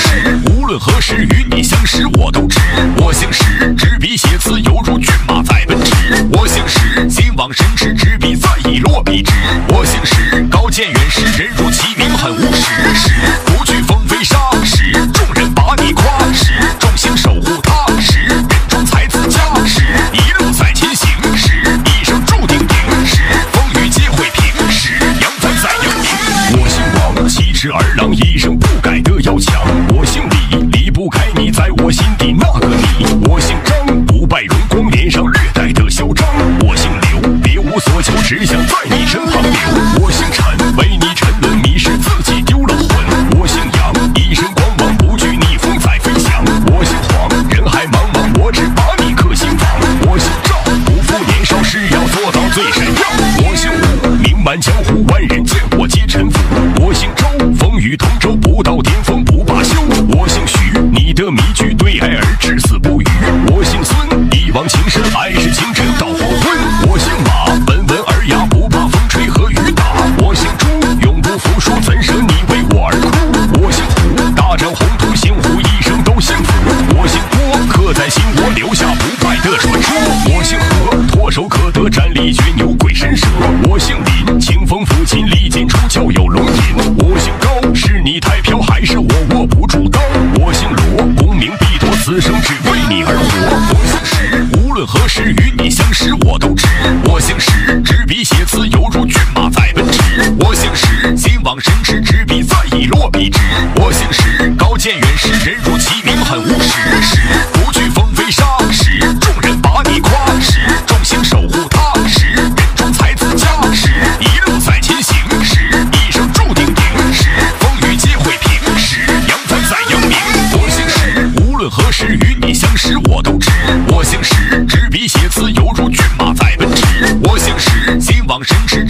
无论何时与你相识我都知。我姓石，执笔写词犹如骏马在奔驰。我姓石，心往深池，执笔再以落笔直。我姓石，高见远识，人如其名很务实。石，不惧风飞沙。石，众人把你夸。石，众星守护他。石，人中才子佳。石，一路在前行。石，一生注定赢。石，风雨皆会平。石，扬帆在扬名。我姓王，气质儿郎，一生不改的要强。我姓李，离不开你在我心底那个你。我姓张，不败荣光，脸上略带的嚣张。我姓刘，别无所求，只想在你身旁留。我姓陈，为你沉沦，迷失自己丢了魂。我姓杨，一身光芒，不惧逆风再飞翔。我姓黄，人海茫茫，我只把你刻心房。我姓赵，不负年少，是要做到最闪耀。我姓武，名满江湖，万人见我皆臣服。我姓周，风雨同舟，不到巅峰不罢休。我姓徐，你的谜句对爱而至死不渝。我姓孙，一往情深，爱是清晨到黄昏。我姓马，温文尔雅，不怕风吹和雨打。我姓朱，永不服输，怎舍你为我而哭。我姓胡，大展宏图，幸福一生都幸福。我姓郭，刻在心窝，留下不败的传说。我姓何，唾手可得，战力绝牛，鬼神蛇。我姓林，清风抚琴，利剑出鞘有龙吟。我姓高，是你太飘，还是我握不住刀？我姓罗，功名必夺，此生只为你而活。我姓石，无论何时与你相识我都知。我姓石，执笔写词犹如骏马在奔驰。我姓石，心往深池，执笔再以落笔直。我姓石，高见远识，人如其名很务实。石，不惧风飞沙。石，众人把你夸。石，众星守护他。石，人中才子佳。石，一路在前行。石，一生注定赢。石，风雨皆会平。石，扬帆在扬名。我姓石，无论何时与你相识我都知。我姓石，执笔写词犹如骏马在奔驰。我姓石，心往深池。